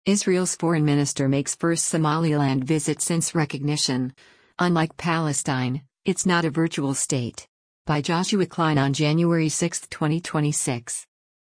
Israel's foreign minister makes first Somaliland visit since recognition. Unlike Palestine, it's not a virtual state. By Joshua Klein on January 6, 2026.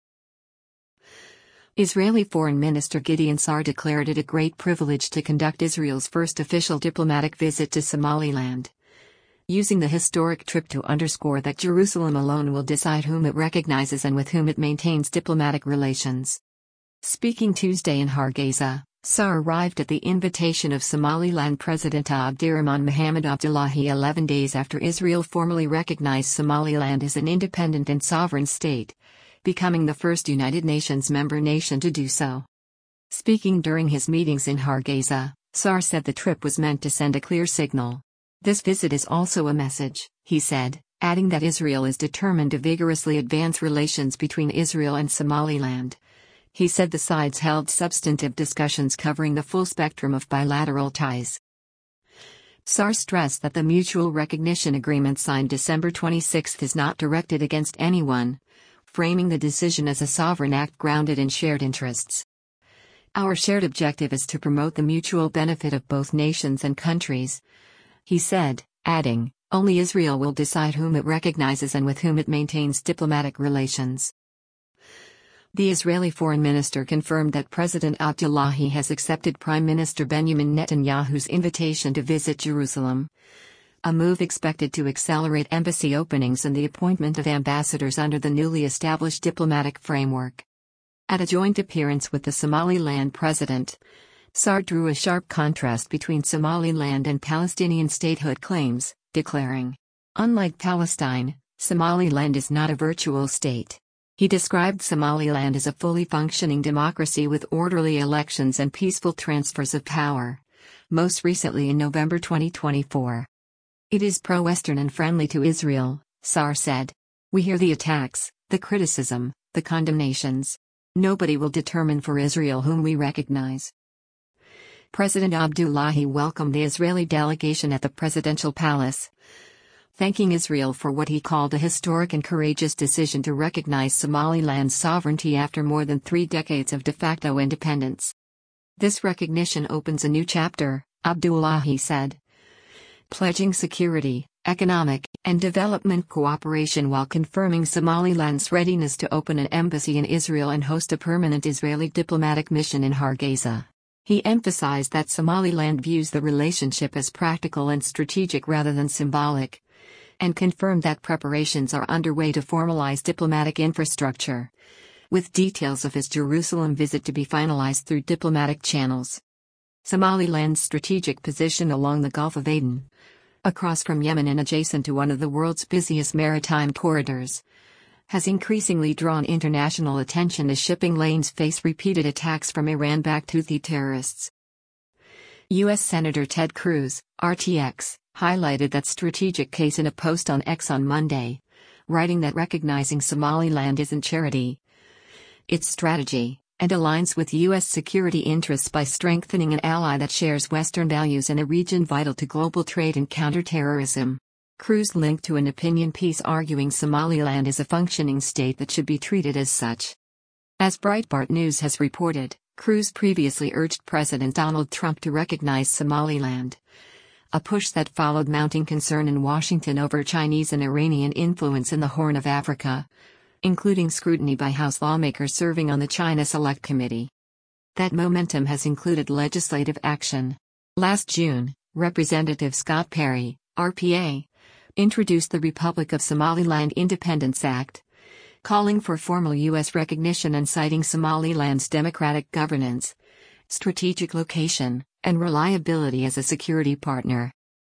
Israeli Foreign Minister Gideon Sa'ar declared it a great privilege to conduct Israel's first official diplomatic visit to Somaliland, using the historic trip to underscore that Jerusalem alone will decide whom it recognizes and with whom it maintains diplomatic relations. Speaking Tuesday in Hargeisa, Sa'ar arrived at the invitation of Somaliland President Abdirahman Mohamed Abdullahi 11 days after Israel formally recognized Somaliland as an independent and sovereign state, becoming the first United Nations member nation to do so. Speaking during his meetings in Hargeisa, Sa'ar said the trip was meant to send a clear signal. This visit is also a message, he said, adding that Israel is determined to vigorously advance relations between Israel and Somaliland. He said the sides held substantive discussions covering the full spectrum of bilateral ties. Sa'ar stressed that the mutual recognition agreement signed December 26 is not directed against anyone, framing the decision as a sovereign act grounded in shared interests. Our shared objective is to promote the mutual benefit of both nations and countries, he said, adding, only Israel will decide whom it recognizes and with whom it maintains diplomatic relations. The Israeli foreign minister confirmed that President Abdullahi has accepted Prime Minister Benjamin Netanyahu's invitation to visit Jerusalem, a move expected to accelerate embassy openings and the appointment of ambassadors under the newly established diplomatic framework. At a joint appearance with the Somaliland president, Sa'ar drew a sharp contrast between Somaliland and Palestinian statehood claims, declaring, unlike Palestine, Somaliland is not a virtual state. He described Somaliland as a fully functioning democracy with orderly elections and peaceful transfers of power, most recently in November 2024. It is pro-Western and friendly to Israel, Sa'ar said. We hear the attacks, the criticism, the condemnations. Nobody will determine for Israel whom we recognize. President Abdullahi welcomed the Israeli delegation at the presidential palace, thanking Israel for what he called a historic and courageous decision to recognize Somaliland's sovereignty after more than 3 decades of de facto independence. This recognition opens a new chapter, Abdullahi said, pledging security, economic, and development cooperation while confirming Somaliland's readiness to open an embassy in Israel and host a permanent Israeli diplomatic mission in Hargeisa. He emphasized that Somaliland views the relationship as practical and strategic rather than symbolic, and confirmed that preparations are underway to formalize diplomatic infrastructure, with details of his Jerusalem visit to be finalized through diplomatic channels. Somaliland's strategic position along the Gulf of Aden, across from Yemen and adjacent to one of the world's busiest maritime corridors, has increasingly drawn international attention as shipping lanes face repeated attacks from Iran-backed Houthi terrorists. U.S. Senator Ted Cruz, RTX, highlighted that strategic case in a post on X on Monday, writing that recognizing Somaliland isn't charity. It's strategy, and aligns with U.S. security interests by strengthening an ally that shares Western values in a region vital to global trade and counterterrorism. Cruz linked to an opinion piece arguing Somaliland is a functioning state that should be treated as such. As Breitbart News has reported, Cruz previously urged President Donald Trump to recognize Somaliland, a push that followed mounting concern in Washington over Chinese and Iranian influence in the Horn of Africa, including scrutiny by House lawmakers serving on the China Select Committee. That momentum has included legislative action. Last June, Representative Scott Perry, RPA, introduced the Republic of Somaliland Independence Act, calling for formal U.S. recognition and citing Somaliland's democratic governance, strategic location, and reliability as a security partner.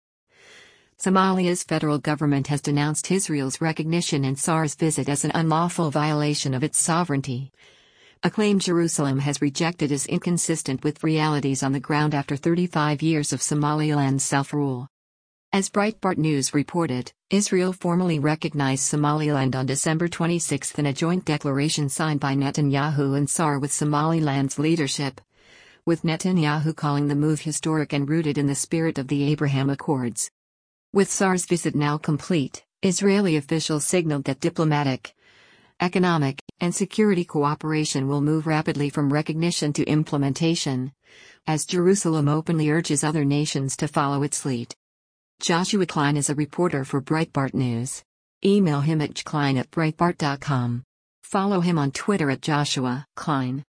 Somalia's federal government has denounced Israel's recognition and Sa'ar's visit as an unlawful violation of its sovereignty, a claim Jerusalem has rejected as inconsistent with realities on the ground after 35 years of Somaliland's self-rule. As Breitbart News reported, Israel formally recognized Somaliland on December 26 in a joint declaration signed by Netanyahu and Sa'ar with Somaliland's leadership, with Netanyahu calling the move historic and rooted in the spirit of the Abraham Accords. With Sa'ar's visit now complete, Israeli officials signaled that diplomatic, economic, and security cooperation will move rapidly from recognition to implementation, as Jerusalem openly urges other nations to follow its lead. Joshua Klein is a reporter for Breitbart News. Email him at jklein@breitbart.com. Follow him on Twitter at Joshua Klein.